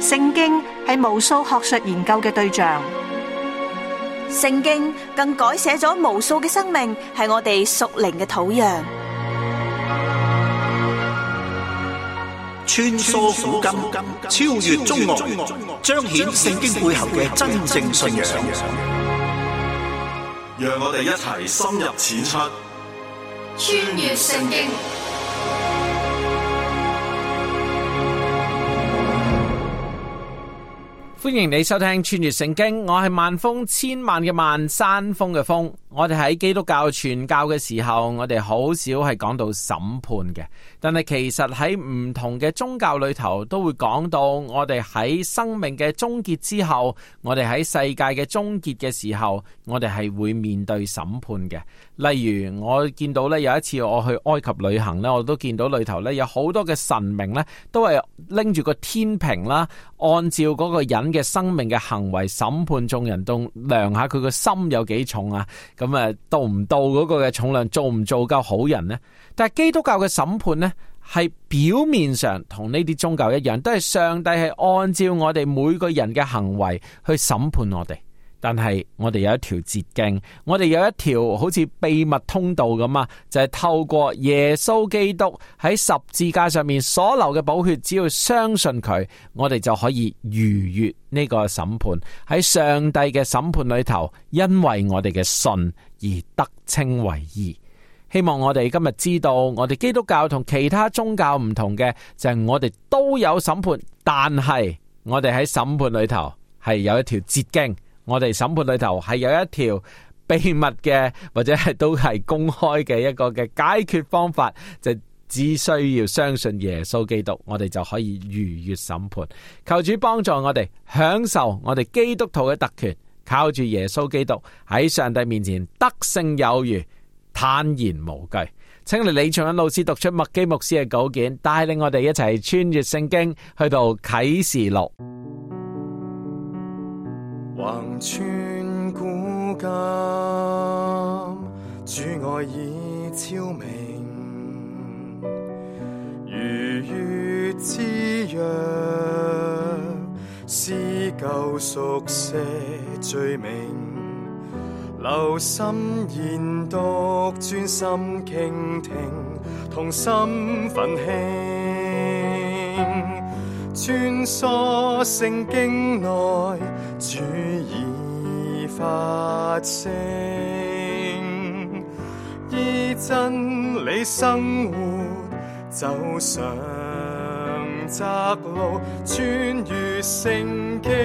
聖經係無數學術研究嘅對象， 聖經更改寫咗無數嘅生命，係我哋屬靈嘅土壤。 穿梭古今，超越中外，彰顯聖經背後嘅真正信仰。 讓我哋一齊深入淺出， 穿越聖經。 歡迎你收聽穿越聖經，我係萬峰，千萬嘅萬，山峰嘅峰。我哋喺基督教傳教嘅時候，我哋好少係講到審判嘅，但係其實喺唔同嘅宗教裏頭都會講到，我哋喺生命嘅終結之後，我哋喺世界嘅終結嘅時候，我哋係會面對審判嘅。例如我見到咧，有一次我去埃及旅行咧，我都見到裏頭咧有好多嘅神明咧，都係拎住個天平啦，按照嗰個人嘅生命嘅行為審判眾人，都量下佢個心有幾重啊。咁啊，到唔到嗰個嘅重量，做唔做夠好人呢？但係基督教嘅審判呢，係表面上同呢啲宗教一樣，都係上帝係按照我哋每個人嘅行為去審判我哋。但係我哋有一條捷徑，我哋有一條好似秘密通道咁啊，就係透過耶穌基督喺十字架上面所流嘅寶血，只要相信佢，我哋就可以逾越呢個審判。喺上帝嘅審判裏頭，因為我哋嘅信而得稱為義。希望我哋今日知道，我哋基督教同其他宗教唔同嘅，就係我哋都有審判，但係我哋喺審判裏頭係有一條捷徑。我哋審判裏頭係有一條秘密嘅，或者係都係公開嘅一個嘅解決方法，就只需要相信耶穌基督，我哋就可以逾越審判。求主幫助我哋享受我哋基督徒嘅特權，靠住耶穌基督喺上帝面前得勝有餘，坦然無懼。請嚟李長恩老師讀出麥基牧師嘅稿件，帶領我哋一齊穿越聖經去到啟示錄。 橫穿古今，主愛已昭明，如月之約，撕舊熟寫罪名，留心研讀，專心傾聽，同心奮興，穿梭聖經內，主已發聲，依真理生活，走上窄路，穿越聖經。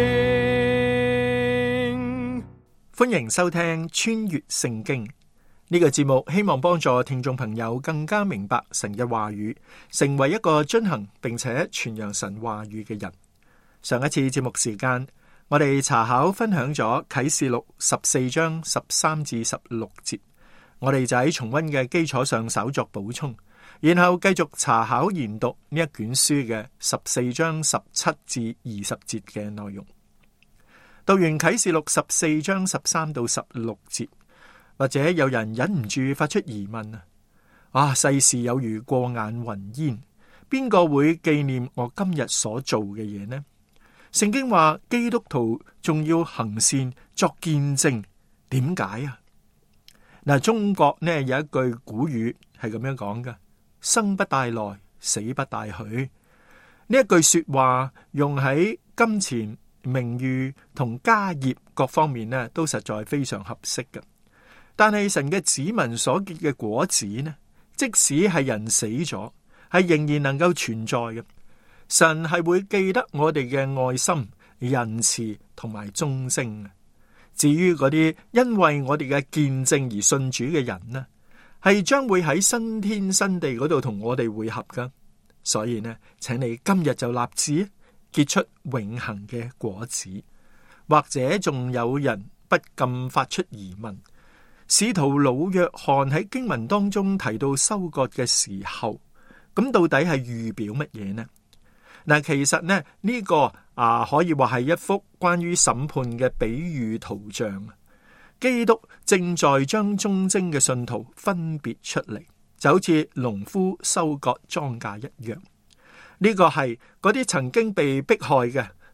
歡迎收聽穿越聖經呢個節目，希望幫助聽眾朋友更加明白神嘅話語，成為一個遵行並且傳揚神話語嘅人。上一次節目時間，我哋查考分享咗啟示錄14章13至16節，我哋就喺重溫嘅基礎上稍作補充，然後繼續查考研讀呢一卷書嘅14章17至20節嘅內容。讀完啟示錄14章13到16節，或者有人忍唔住發出疑問啊，世事有如過眼雲煙，邊個會紀念我今日所做嘅嘢呢？聖經話基督徒仲要行善作見證，點解啊？嗱，中國呢有一句古語係咁樣講嘅：生不帶來，死不帶去。呢一句說話用喺金錢、名譽同家業各方面呢，都實在非常合適嘅。但係神嘅子民所結嘅果子呢，即使係人死咗，係仍然能夠存在嘅。神係會記得我哋嘅愛心、仁慈同埋忠貞。至於嗰啲因為我哋嘅見證而信主嘅人呢，係將會喺新天新地嗰度同我哋會合噶。所以呢，請你今日就立志結出永恆嘅果子。或者仲有人不禁發出疑問：使徒老約翰喺經文當中提到收割嘅時候，咁到底係預表乜嘢呢？嗱，其實呢，呢個可以話係一幅關於審判嘅比喻圖像。基督正在將忠貞嘅信徒分別出嚟，就好似農夫收割莊稼一樣。呢個係嗰啲曾經被迫害嘅，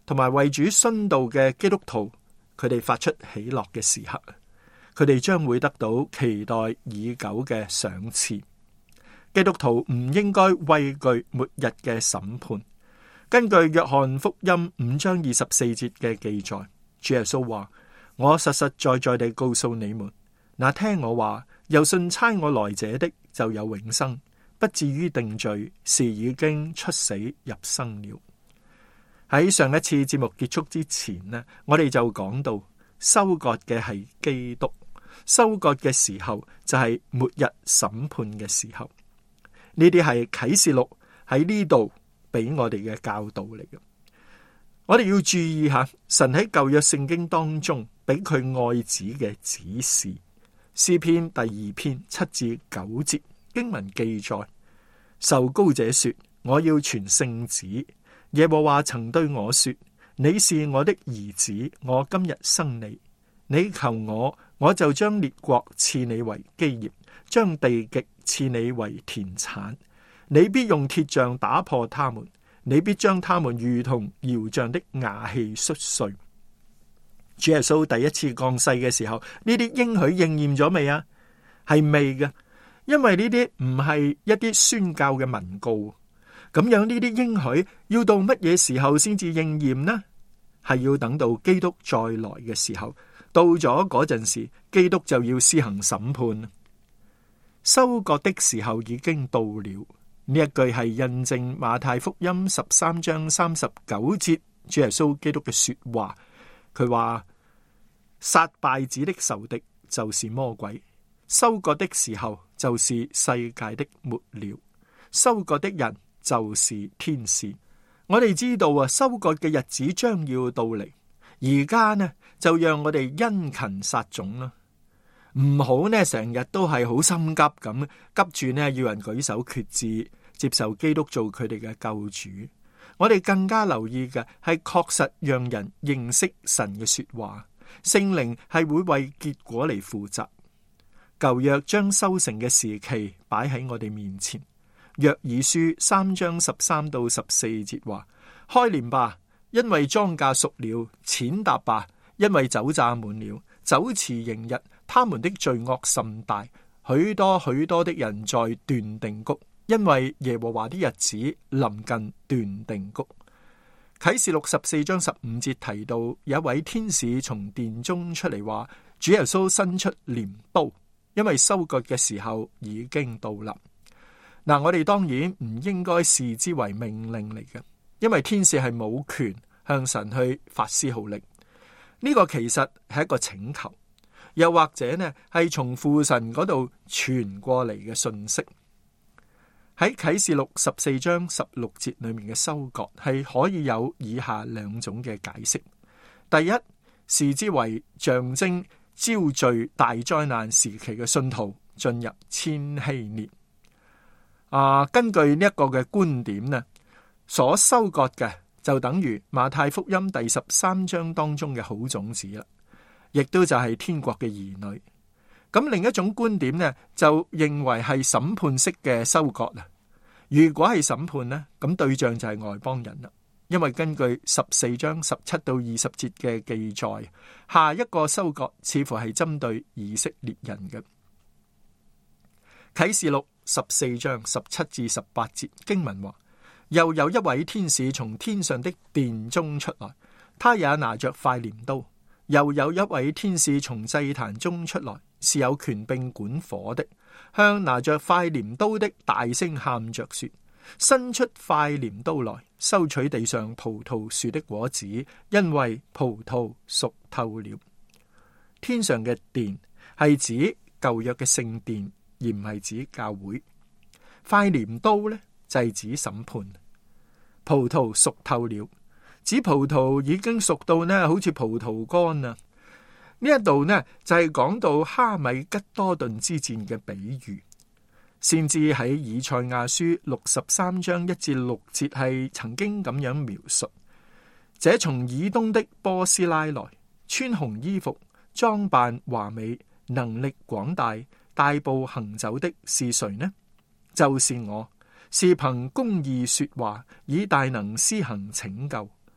同埋為主殉道嘅基督徒，佢哋發出喜樂嘅時刻，佢哋將會得到期待已久嘅賞賜。基督徒唔應該畏懼末日嘅審判。根據約翰福音5章24節嘅記載，主耶穌話：我實實在在地告訴你們，那聽我話又信差我來者的就有永生，不至於定罪，是已經出死入生了。喺上一次節目結束之前呢，我哋就講到收割嘅係基督，收割嘅時候就係末日審判嘅時候。呢啲係啟示錄喺呢度俾我哋嘅教導嚟嘅。我哋要注意下，神喺舊約聖經當中俾佢愛子嘅指示。詩篇第2篇7至9節經文記載：受膏者說，我要傳聖旨。耶和華曾對我說，你是我的兒子，我今日生你。你求我，我就將列國賜你為基業，將地極賜你為田產。你必用鐵杖打破他們，你必將他們如同窯匠的瓦器摔碎。主耶穌第一次降世嘅時候，呢啲應許應驗咗未啊？係未嘅，因為呢啲唔係一啲宣教嘅文告。咁樣呢啲應許要到乜嘢時候先至應驗呢？係要等到基督再來嘅時候，到咗嗰陣時，基督就要施行審判。收割的時候已經到了。呢一句係印證馬太福音13章39節主耶穌基督嘅說話。佢話：殺敗子的仇敵就是魔鬼，收割的時候就是世界的末了，收割的人就是天使。我哋知道啊，收割嘅日子將要到嚟，而家呢就讓我哋殷勤撒種啦，唔好呢成日都係好心急咁，急住呢要人舉手決志接受基督做佢哋嘅救主。我哋更加留意嘅係確實讓人認識神嘅說話，聖靈係會為結果嚟負責。舊約將收成嘅時期擺喺我哋面前。約珥書3章13到14節話：開鐮吧，因為莊稼熟了；踐踏吧，因為酒榨滿了。酒池盈溢，他們的罪惡甚大，許多許多的人在斷定谷，因為耶和華的日子臨近斷定谷。啟示錄14章15節提到，有一位天使從殿中出嚟話：主耶穌伸出鐮刀，因為收割嘅時候已經到啦。嗱，我哋當然唔應該視之為命令嚟嘅，因為天使係冇權向神去發施號令。呢個其實係一個請求，又或者呢係從父神嗰度傳過嚟嘅信息。喺啟示錄14章16節裏面嘅收割係可以有以下兩種嘅解釋。第一，視之為象徵招聚大災難時期嘅信徒進入千禧年。根據呢一個嘅觀點呢，所收割嘅就等於馬太福音第13章當中嘅好種子啦，亦都就係天國嘅兒女。咁另一種觀點呢，就認為係審判式嘅收割啦。如果係審判呢，咁對象就係外邦人啦，因為根據14章17到20節嘅記載，下一個收割似乎係針對以色列人嘅。啟示錄14章17至18節經文話：又有一位天使從天上的殿中出來，他也拿着塊鐮刀。又有一位天使從祭壇中出來，是有權柄管火的，向拿着塊鐮刀的大聲喊着說：伸出塊鐮刀來，收取地上葡萄樹的果子，因為葡萄熟透了。天上嘅殿係指舊約嘅聖殿，而唔係指教會。塊鐮刀呢，就係指審判。葡萄熟透了，指葡萄已經熟到呢，好似葡萄乾啊。呢一度呢，就係講到哈米吉多頓之戰嘅比喻。先至喺以賽亞書63章1至6節係曾經咁樣描述：這從以東的波斯拉來，穿紅衣服，裝扮華美，能力廣大，大步行走的是誰呢？就是我，是憑公義說話，以大能施行拯救。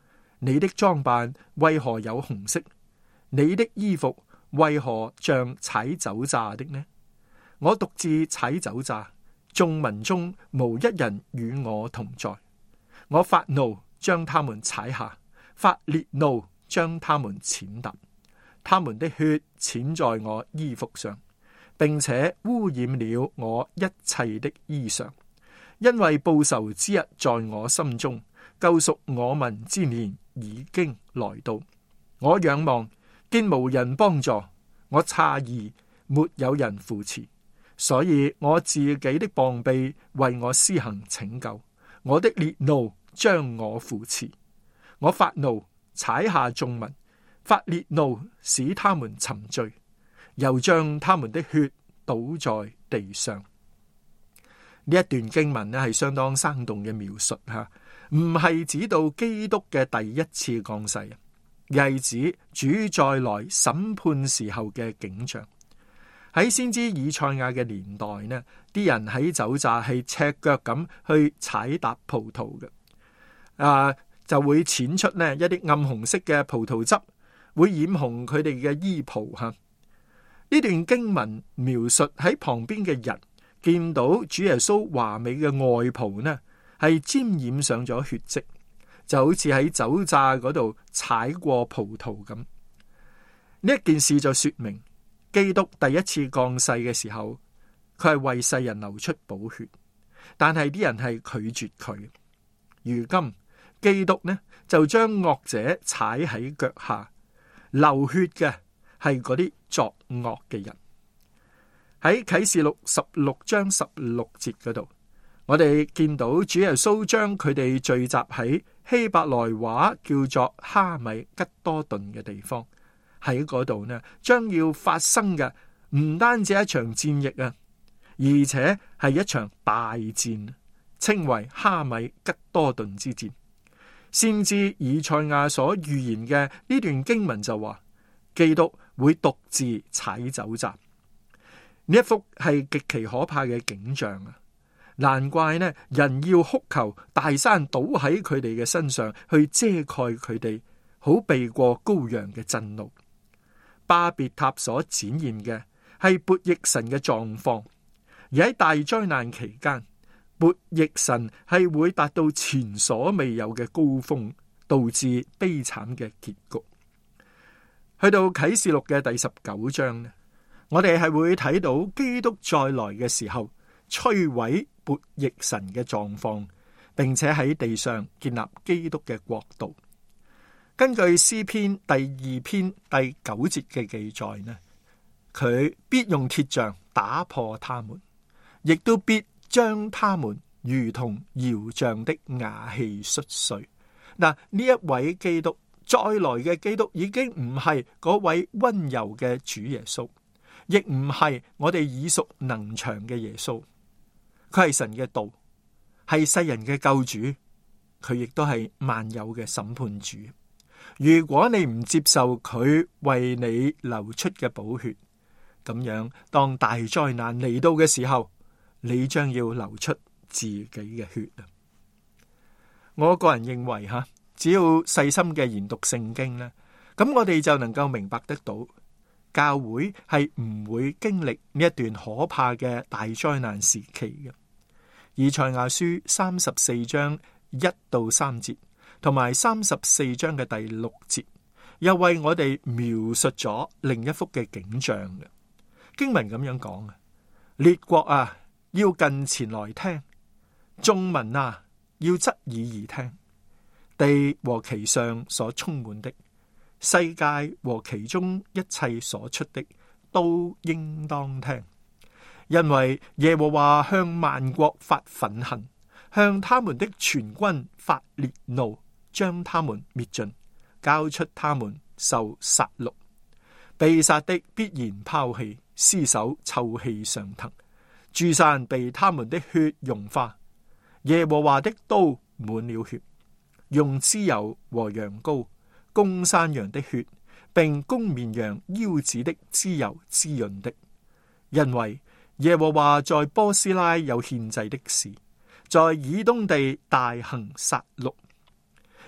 你的裝扮為何有紅色？你的衣服為何像踩酒榨的呢？我獨自踩酒榨，眾民中無一人與我同在。我發怒將他們踩下，發烈怒將他們踐踏。他們的血濺在我衣服上，並且污染了我一切的衣裳。因為報仇之日在我心中，救贖我民之年已經來到。我仰望，見無人幫助，我詫異，沒有人扶持，所以我自己的膀臂為我施行拯救，我的烈怒將我扶持。我發怒踩下眾民，發烈怒使他們沉醉，又將他們的血倒在地上。呢一段經文呢係相當生動嘅描述吓，唔係指到基督嘅第一次降世，而係指主再來審判時候嘅景象。喺先知以賽亞嘅年代呢，啲人喺酒榨係赤腳咁去踩踏葡萄嘅，就會濺出呢一啲暗紅色嘅葡萄汁，會染紅佢哋嘅衣袍吓。呢段經文描述喺旁邊嘅人見到主耶穌華美嘅外袍呢，係沾染上咗血跡，就好似喺酒榨嗰度踩過葡萄咁。呢一件事就說明基督第一次降世嘅時候，佢係為世人流出寶血，但係啲人係拒絕佢。如今基督呢就將惡者踩喺腳下，流血嘅係嗰啲作惡嘅人。喺啟示錄16章16節嗰度，我哋見到主耶穌將佢哋聚集喺希伯來話叫做哈米吉多頓嘅地方，喺嗰度呢將要發生嘅唔單止一場戰役啊，而且係一場大戰，稱為哈米吉多頓之戰。先知以賽亞所預言嘅呢段經文就話，基督會獨自踩酒榨。呢一幅係極其可怕嘅景象啊！難怪呢人要哭求大山倒喺佢哋嘅身上，去遮蓋佢哋，好避過羔羊嘅震怒。巴別塔所展現嘅係悖逆神嘅狀況，而喺大災難期間，悖逆神係會達到前所未有嘅高峰，導致悲慘嘅結局。去到啟示錄嘅第19章呢，我哋係會睇到基督再來嘅時候，摧毀悖逆神嘅狀況，並且喺地上建立基督嘅國度。根據詩篇第2篇第9節嘅記載呢，佢必用鐵杖打破他們，亦都必將他們如同窯匠的瓦器摔碎。嗱，呢一位基督再來嘅基督已經唔係嗰位溫柔嘅主耶穌，亦唔係我哋耳熟能詳嘅耶穌，佢係神嘅道，係世人嘅救主，佢亦都係萬有嘅審判主。如果你唔接受佢為你流出嘅寶血，咁樣當大災難嚟到嘅時候，你將要流出自己嘅血啊！我個人認為只要細心嘅研讀聖經呢，咁我哋就能夠明白得到，教會係唔會經歷呢一段可怕嘅大災難時期嘅。以賽亞書34章1到3節，同埋34章嘅第6節，又為我哋描述咗另一幅嘅景象嘅經文咁樣講啊：列國啊，要近前來聽；眾民啊，要側耳而聽。地和其上所充滿的，世界和其中一切所出的，都應當聽。因為耶和華向萬國發憤恨，向他們的全軍發烈怒，將他們滅盡，交出他們受殺戮。被殺的必然拋棄，屍首臭氣上騰，諸山被他們的血融化。耶和華的刀滿了血，用脂油和羊羔、公山羊的血，並公綿羊腰子的脂油滋潤的。因為耶和華在波斯拉有獻祭的事，在以東地大行殺戮。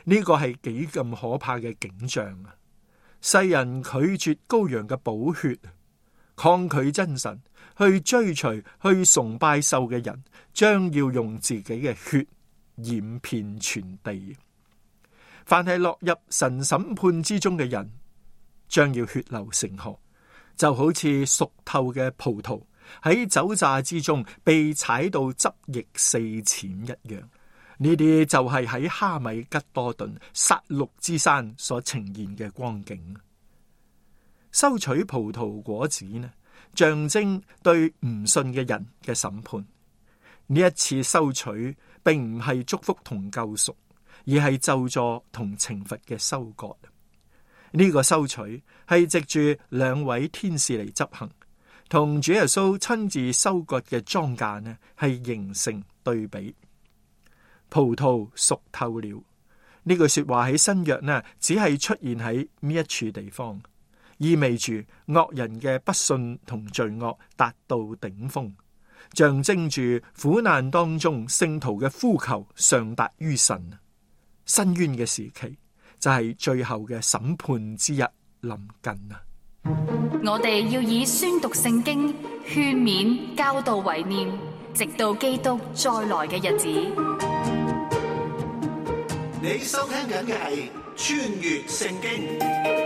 呢個係幾咁可怕嘅景象啊！世人拒絕羔羊嘅寶血，抗拒真神，去追隨、去崇拜獸嘅人，將要用自己嘅血染遍全地。凡係落入神審判之中嘅人，將要血流成河，就好似熟透嘅葡萄喺酒榨之中被踩到汁液四濺一樣。呢啲就係喺哈米吉多頓殺戮之山所呈現嘅光景。收取葡萄果子呢，象徵對唔信嘅人嘅審判。呢一次收取並唔係祝福同救贖，而係咒詛同懲罰嘅收割。呢個收取係藉住兩位天使嚟執行，同主耶穌親自收割嘅莊稼呢，係形成對比。葡萄熟透了，呢句說話喺新約呢，只係出現喺呢一處地方，意味住惡人嘅不信同罪惡達到頂峰，象徵住苦難當中聖徒嘅呼求上達於神。申冤嘅時期就係最後嘅審判之日臨近啊！ 我哋要以宣讀聖經、勸勉、教導為念，直到基督再來嘅日子。 你收聽緊嘅係穿越聖經。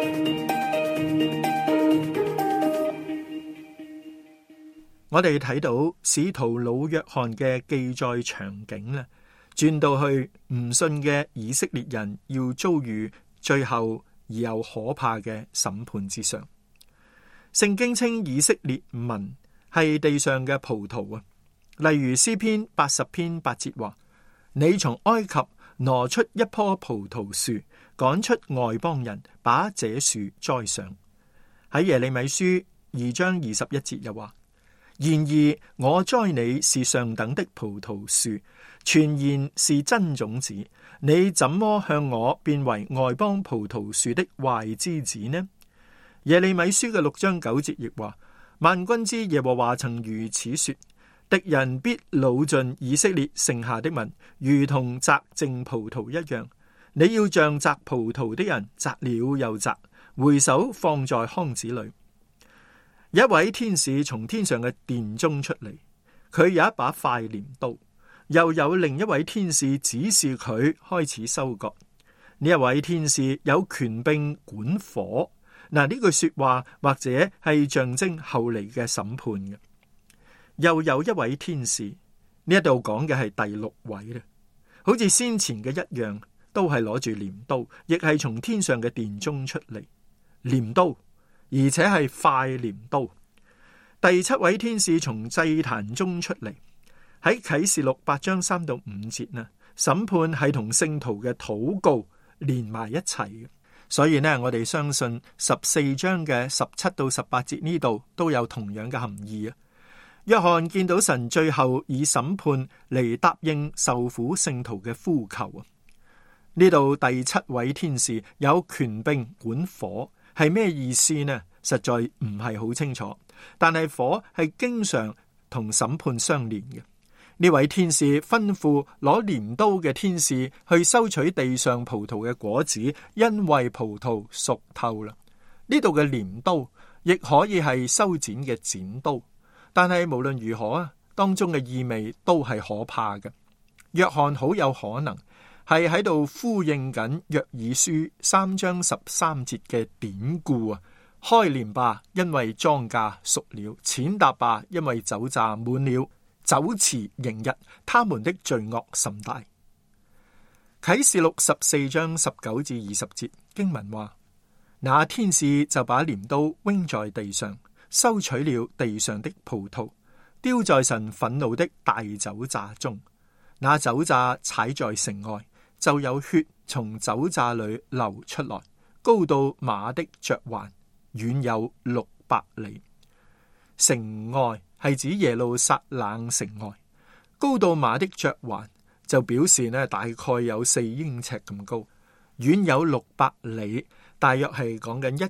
我哋睇到使徒老約翰嘅記載場景咧，轉到去唔信嘅以色列人要遭遇最後而又可怕嘅審判之上。聖經稱以色列民係地上嘅葡萄啊，例如詩篇80篇8節話：你從埃及挪出一棵葡萄樹，趕出外邦人，把這樹栽上。喺耶利米書2章21節又話：然而我栽你是上等的葡萄樹，全然是真種子，你怎麼向我變為外邦葡萄樹的壞枝子呢？耶利米書嘅6章9節亦話：萬軍之耶和華曾如此說，敵人必擄盡以色列剩下的民，如同摘淨葡萄一樣。你要像摘葡萄的人，摘了又摘，回手放在筐子裏。一位天使從天上嘅殿中出嚟，佢有一把快鐮刀，又有另一位天使指示佢開始收割。呢一位天使有權柄管火。嗱，呢句說話或者係象徵後嚟嘅審判嘅。又有一位天使，呢一度講嘅係第6位咧，好似先前嘅一樣，都係攞住鐮刀，亦係從天上嘅殿中出嚟，鐮刀，而且係快鐮刀。第7位天使從祭壇中出嚟，喺啟示錄8章3到5節呢，審判係同聖徒嘅禱告連埋一齊嘅，所以呢，我哋相信14章嘅17到18節呢度都有同樣嘅含義啊。約翰見到神最後以審判嚟答應受苦聖徒嘅呼求啊！呢度第7位天使有權柄管火，係咩意思呢？實在唔係好清楚，但係火係經常同審判相連嘅。呢位天使吩咐攞鐮刀嘅天使去收取地上葡萄嘅果子，因為葡萄熟透啦。呢度嘅鐮刀亦可以係修剪嘅剪刀。但係無論如何啊，當中嘅意味都係可怕嘅。約翰好有可能係喺度呼應緊約珥書3章13節嘅典故啊！開鐮吧，因為莊稼熟了；踐踏吧，因為酒榨滿了。酒池盈溢，他們的罪惡甚大。啟示錄14章19至20節經文話：那天使就把鐮刀扔在地上，收取了地上的葡萄，丟在神憤怒的大酒榨中。那酒榨踩在城外，就有血從酒榨裏流出來，高到馬的嚼環，遠有600里。城外係指耶路撒冷城外，高到馬的嚼環就表示呢，大概有4英尺咁高，遠有600里。大約係講緊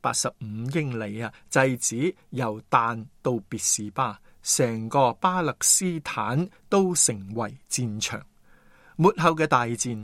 185英里啊，就係指由但到別是巴，成個巴勒斯坦都成為戰場。末後嘅大戰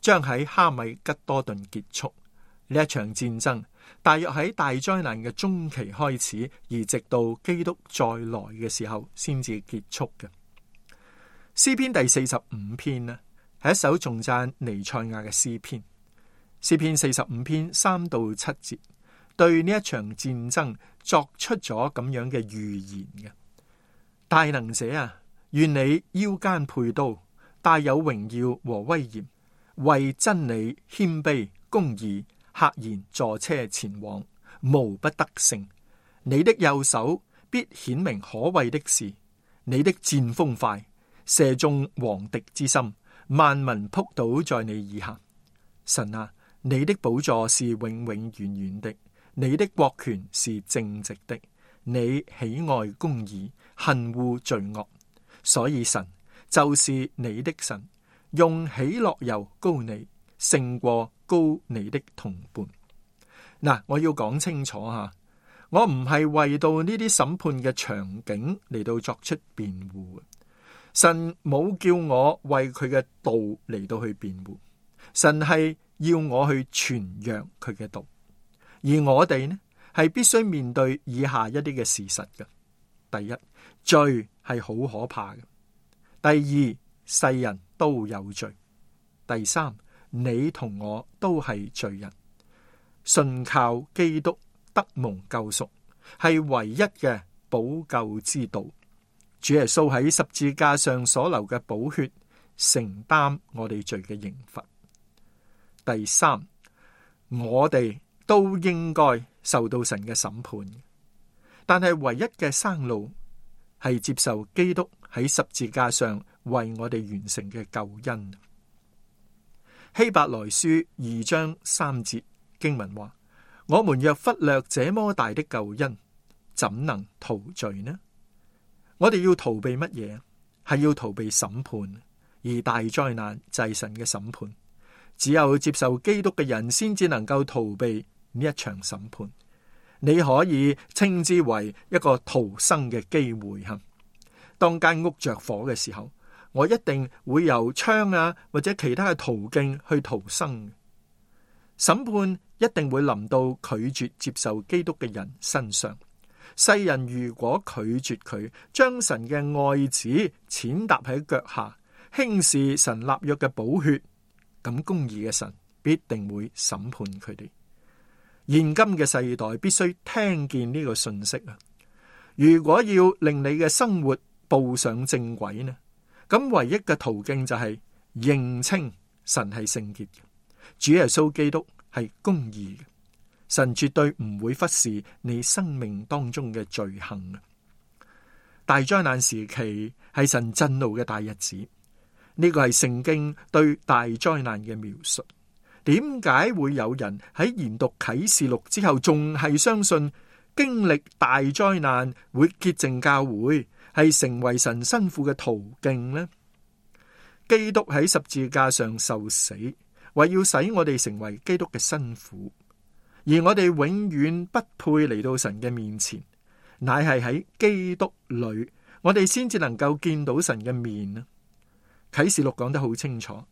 將喺哈米吉多頓結束。呢一場戰爭大約喺大災難嘅中期開始，而直到基督再來嘅時候先至結束嘅。詩篇第45篇呢，係一首頌讚彌賽亞嘅詩篇。詩篇45篇3到7節對呢一場戰爭作出咗咁樣嘅預言嘅。大能者啊，願你腰間佩刀，帶有榮耀和威嚴，為真理謙卑公義赫然坐車前往，無不得勝。你的右手必顯明可畏的事，你的箭鋒快，射中王敵之心，萬民仆倒在你以下。神啊，你的寶座是永永遠遠的，你的國權是正直的，你喜愛公義，恨惡罪惡，所以神就是你的神，用喜樂油膏你，勝過膏你的同伴。嗱，我要講清楚吓，我唔係為到呢啲審判嘅場景嚟到作出辯護。神冇叫我為佢嘅道嚟到去辯護，神係要我去傳揚佢嘅道，而我哋呢係必須面對以下一啲嘅事實嘅。第一，罪係好可怕嘅；第二，世人都有罪；第三，你同我都係罪人，信靠基督得蒙救贖係唯一嘅補救之道。主耶穌喺十字架上所流嘅寶血，承擔我哋罪嘅刑罰。第三，我哋都應該受到神嘅審判，但係唯一嘅生路係接受基督喺十字架上為我哋完成嘅救恩。希伯來書2章3節經文話：我們若忽略這麼大的救恩，怎能逃罪呢？我哋要逃避乜嘢？係要逃避審判，而大災難就係神嘅審判。只有接受基督嘅人先至能夠逃避呢一場審判。你可以稱之為一個逃生嘅機會。當間屋着火嘅時候，我一定會由窗啊或者其他嘅途徑去逃生。審判一定會臨到拒絕接受基督嘅人身上。世人如果拒絕佢，將神嘅愛子踐踏喺腳下，輕視神立約嘅寶血，咁公義嘅神必定會審判佢哋。現今嘅世代必須聽見呢個信息啊！如果要令你嘅生活步上正軌呢，咁唯一嘅途徑就係認清神係聖潔嘅，主耶穌基督係公義嘅。神絕對唔會忽視你生命當中嘅罪行。大災難時期係神震怒嘅大日子，呢個係聖經對大災難嘅描述。點解會有人喺研讀啟示錄之後，仲係相信經歷大災難會潔淨教會，係成為神新婦嘅途徑呢？基督喺十字架上受死，為要使我哋成為基督嘅新婦。而我哋永遠不配嚟到神嘅面前，乃係喺基督裏，我哋先至能夠見到神嘅面啊！啟示錄講得好清楚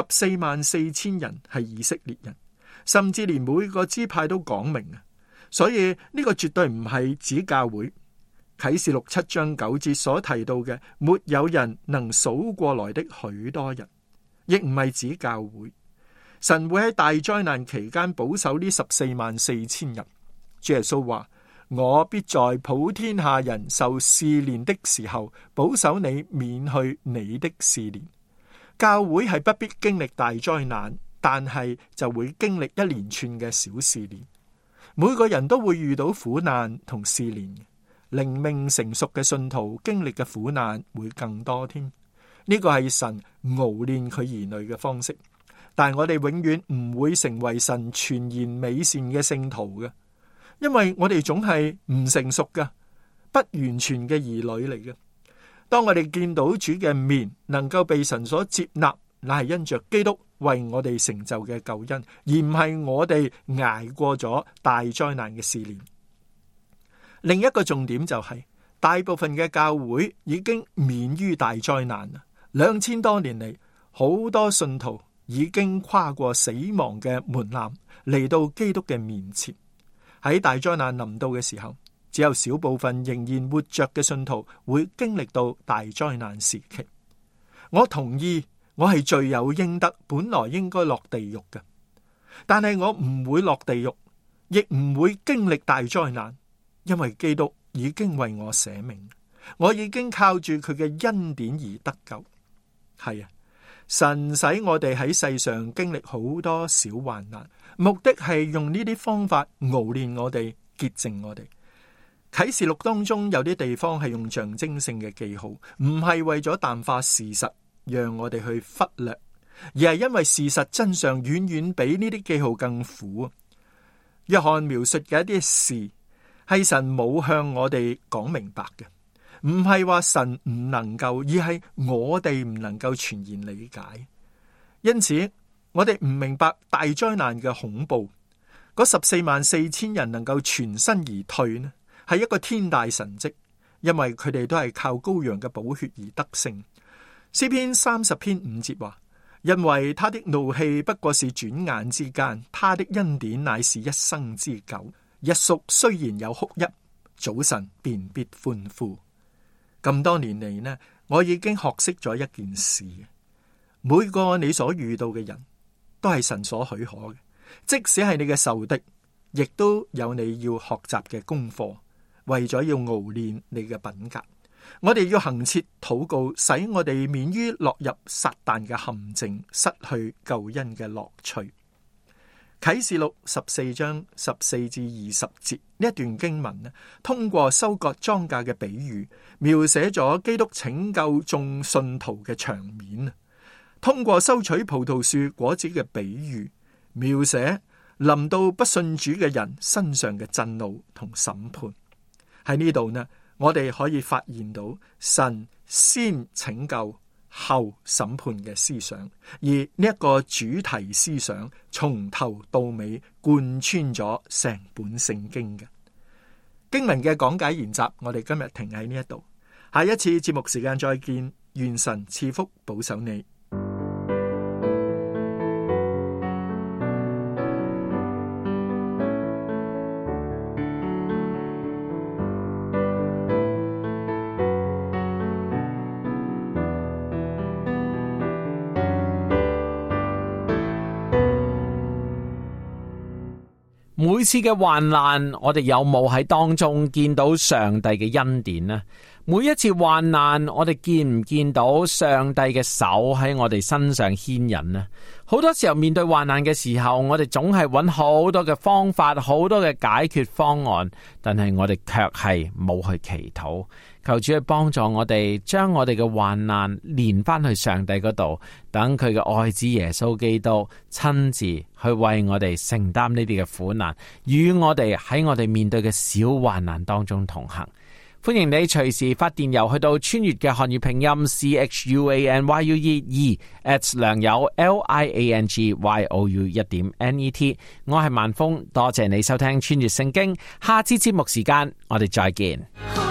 ，144000人係以色列人，甚至連每個支派都講明啊！所以呢個絕對唔係指教會。啟示錄7章9節所提到嘅，沒有人能數過來的許多人，亦唔係指教會。神會喺大災難期間保守呢144000人。主耶穌話：我必在普天下人受試煉的時候，保守你免去你的試煉。教會係不必經歷大災難，但係就會經歷一連串嘅小試煉。每個人都會遇到苦難同試煉。靈命成熟嘅信徒經歷嘅苦難會更多添。呢個係神熬煉佢兒女嘅方式。但係我哋永遠唔會成為神全然美善嘅聖徒嘅，因為我哋總係唔成熟嘅、不完全嘅兒女嚟嘅。當我哋見到主嘅面，能夠被神所接納，乃係因着基督為我哋成就嘅救恩，而唔係我哋捱過咗大災難嘅試煉。另一個重點就係，大部分嘅教會已經免於大災難啦。2000多年嚟，好多信徒已經跨過死亡嘅門檻，嚟到基督嘅面前。喺大災難臨到嘅時候，只有少部分仍然活着嘅信徒會經歷到大災難時期。我同意，我係罪有應得，本來應該落地獄嘅，但係我唔會落地獄，亦唔會經歷大災難，因為基督已經為我捨命，我已經靠住佢嘅恩典而得救。係啊，神使我哋喺世上經歷好多小患難，目的係用呢啲方法熬練我哋，潔淨我哋。啟示錄當中有啲地方係用象徵性嘅記號，唔係為咗淡化事實，讓我哋去忽略，而係因為事實真相遠遠比呢啲記號更苦。約翰描述嘅一啲事，係神冇向我哋講明白嘅，唔係話神唔能夠，而係我哋唔能夠全然理解。因此，我哋唔明白大災難嘅恐怖，嗰144000人能夠全身而退呢，係一個天大神蹟，因為佢哋都係靠羔羊嘅寶血而得勝。詩篇30篇5節話：因為他的怒氣不過是轉眼之間，他的恩典乃是一生之久。日宿雖然有哭泣，早晨便必歡呼。咁多年嚟呢，我已經學識咗一件事，每個你所遇到嘅人都係神所許可嘅，即使係你嘅仇敵，亦都有你要學習嘅功課，為咗要熬練你嘅品格。我哋要恆切禱告，使我哋免於落入撒旦嘅陷阱，失去救恩嘅樂趣。啟示錄14章14至20節呢一段經文呢，通過收割莊稼嘅比喻，描寫咗基督拯救眾信徒嘅場面。通過收取葡萄樹果子嘅比喻，描寫臨到不信主嘅人身上嘅震怒同審判。喺呢度呢，我哋可以發現到神先拯救後審判嘅思想，而呢一個主題思想從頭到尾貫穿咗成本聖經嘅經文嘅講解研習。我哋今日停喺呢一度，下一次節目時間再見，願神賜福保守你。 每次嘅患難，我哋有冇喺當中見到上帝嘅恩典呢？每一次患難，我哋見唔見到上帝嘅手喺我哋身上牽引呢？好多時候面對患難嘅時候，我哋總係揾好多嘅方法，好多嘅解決方案，但係我哋卻係冇去祈禱，求主去幫助我哋，將我哋嘅患難連翻去上帝嗰度，等佢嘅愛子耶穌基督親自去為我哋承擔呢啲嘅苦難，與我哋喺我哋面對嘅小患難當中同行。歡迎你隨時發電郵去到穿越嘅漢語拼音 CHUANYUE@ 良友 LIANGYOU1.net。我係萬峰，多謝你收聽穿越聖經，下次節目時間我哋再見。